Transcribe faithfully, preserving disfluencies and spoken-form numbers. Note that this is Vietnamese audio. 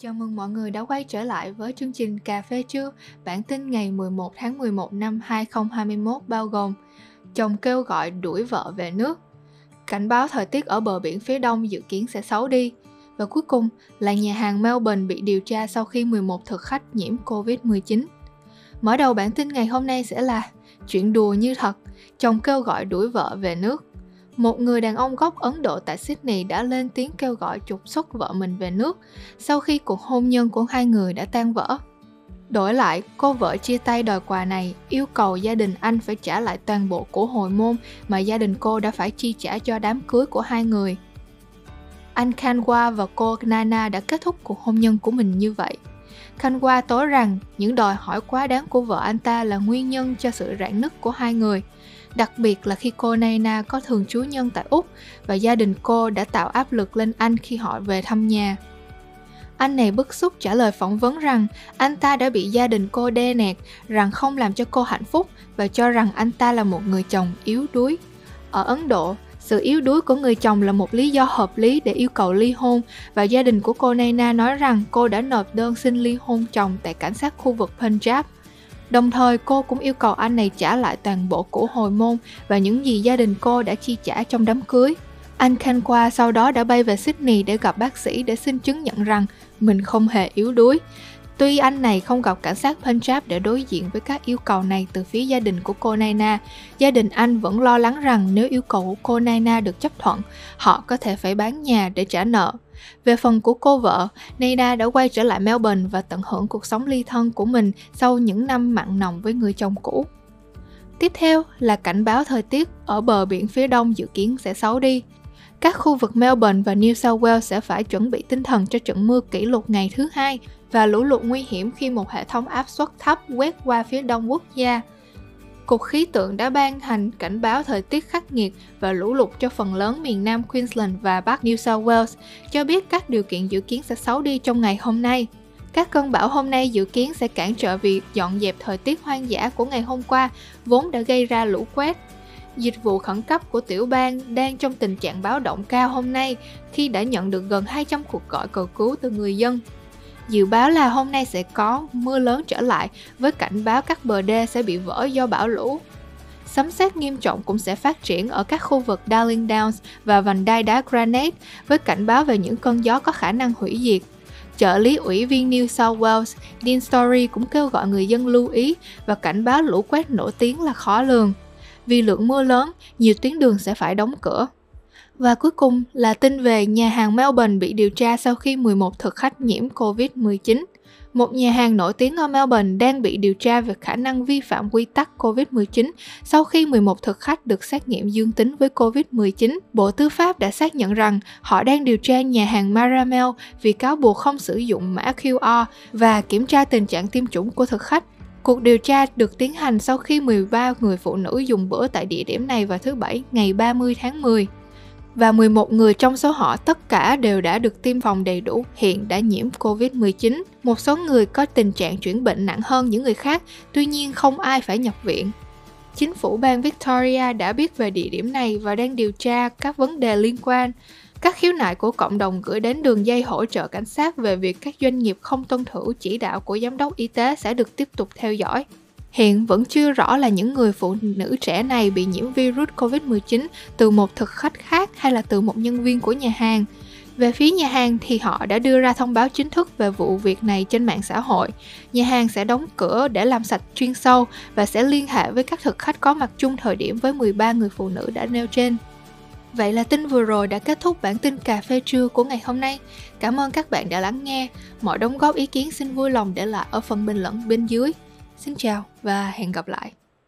Chào mừng mọi người đã quay trở lại với chương trình Cà phê trưa, bản tin ngày mười một tháng mười một năm hai không hai mốt bao gồm chồng kêu gọi đuổi vợ về nước, cảnh báo thời tiết ở bờ biển phía đông dự kiến sẽ xấu đi, và cuối cùng là nhà hàng Melbourne bị điều tra sau khi mười một thực khách nhiễm covid mười chín. Mở đầu bản tin ngày hôm nay sẽ là chuyện đùa như thật, chồng kêu gọi đuổi vợ về nước. Một người đàn ông gốc Ấn Độ tại Sydney đã lên tiếng kêu gọi trục xuất vợ mình về nước sau khi cuộc hôn nhân của hai người đã tan vỡ. Đổi lại, cô vợ chia tay đòi quà này yêu cầu gia đình anh phải trả lại toàn bộ của hồi môn mà gia đình cô đã phải chi trả cho đám cưới của hai người. Anh Kanwa và cô Nana đã kết thúc cuộc hôn nhân của mình như vậy. Kanwa tố rằng những đòi hỏi quá đáng của vợ anh ta là nguyên nhân cho sự rạn nứt của hai người. Đặc biệt là khi cô Nana có thường trú nhân tại Úc và gia đình cô đã tạo áp lực lên anh khi họ về thăm nhà. Anh này bức xúc trả lời phỏng vấn rằng anh ta đã bị gia đình cô đe nẹt, rằng không làm cho cô hạnh phúc và cho rằng anh ta là một người chồng yếu đuối. Ở Ấn Độ, sự yếu đuối của người chồng là một lý do hợp lý để yêu cầu ly hôn, và gia đình của cô Nana nói rằng cô đã nộp đơn xin ly hôn chồng tại cảnh sát khu vực Punjab. Đồng thời cô cũng yêu cầu anh này trả lại toàn bộ của hồi môn và những gì gia đình cô đã chi trả trong đám cưới. Anh Kanwa sau đó đã bay về Sydney để gặp bác sĩ để xin chứng nhận rằng mình không hề yếu đuối. Tuy anh này không gặp cảnh sát Punjab để đối diện với các yêu cầu này từ phía gia đình của cô Nana, gia đình anh vẫn lo lắng rằng nếu yêu cầu của cô Nana được chấp thuận, họ có thể phải bán nhà để trả nợ. Về phần của cô vợ, Nana đã quay trở lại Melbourne và tận hưởng cuộc sống ly thân của mình sau những năm mặn nồng với người chồng cũ. Tiếp theo là cảnh báo thời tiết ở bờ biển phía đông dự kiến sẽ xấu đi. Các khu vực Melbourne và New South Wales sẽ phải chuẩn bị tinh thần cho trận mưa kỷ lục ngày thứ hai và lũ lụt nguy hiểm khi một hệ thống áp suất thấp quét qua phía đông quốc gia. Cục khí tượng đã ban hành cảnh báo thời tiết khắc nghiệt và lũ lụt cho phần lớn miền Nam Queensland và Bắc New South Wales, cho biết các điều kiện dự kiến sẽ xấu đi trong ngày hôm nay. Các cơn bão hôm nay dự kiến sẽ cản trở việc dọn dẹp thời tiết hoang dã của ngày hôm qua, vốn đã gây ra lũ quét. Dịch vụ khẩn cấp của tiểu bang đang trong tình trạng báo động cao hôm nay khi đã nhận được gần hai trăm cuộc gọi cầu cứu từ người dân. Dự báo là hôm nay sẽ có mưa lớn trở lại với cảnh báo các bờ đê sẽ bị vỡ do bão lũ. Sấm sét nghiêm trọng cũng sẽ phát triển ở các khu vực Darling Downs và vành đai đá Granite với cảnh báo về những cơn gió có khả năng hủy diệt. Trợ lý ủy viên New South Wales Dean Story cũng kêu gọi người dân lưu ý và cảnh báo lũ quét nổi tiếng là khó lường. Vì lượng mưa lớn, nhiều tuyến đường sẽ phải đóng cửa. Và cuối cùng là tin về nhà hàng Melbourne bị điều tra sau khi mười một thực khách nhiễm covid mười chín. Một nhà hàng nổi tiếng ở Melbourne đang bị điều tra về khả năng vi phạm quy tắc covid mười chín sau khi mười một thực khách được xét nghiệm dương tính với covid mười chín. Bộ Tư pháp đã xác nhận rằng họ đang điều tra nhà hàng Maramel vì cáo buộc không sử dụng mã quy rờ và kiểm tra tình trạng tiêm chủng của thực khách. Cuộc điều tra được tiến hành sau khi mười ba người phụ nữ dùng bữa tại địa điểm này vào thứ Bảy ngày ba mươi tháng mười. Và mười một người trong số họ tất cả đều đã được tiêm phòng đầy đủ, hiện đã nhiễm covid mười chín. Một số người có tình trạng chuyển bệnh nặng hơn những người khác, tuy nhiên không ai phải nhập viện. Chính phủ bang Victoria đã biết về địa điểm này và đang điều tra các vấn đề liên quan. Các khiếu nại của cộng đồng gửi đến đường dây hỗ trợ cảnh sát về việc các doanh nghiệp không tuân thủ chỉ đạo của giám đốc y tế sẽ được tiếp tục theo dõi. Hiện vẫn chưa rõ là những người phụ nữ trẻ này bị nhiễm virus covid mười chín từ một thực khách khác hay là từ một nhân viên của nhà hàng. Về phía nhà hàng thì họ đã đưa ra thông báo chính thức về vụ việc này trên mạng xã hội. Nhà hàng sẽ đóng cửa để làm sạch chuyên sâu và sẽ liên hệ với các thực khách có mặt chung thời điểm với mười ba người phụ nữ đã nêu trên. Vậy là tin vừa rồi đã kết thúc bản tin cà phê trưa của ngày hôm nay. Cảm ơn các bạn đã lắng nghe. Mọi đóng góp ý kiến xin vui lòng để lại ở phần bình luận bên dưới. Xin chào và hẹn gặp lại.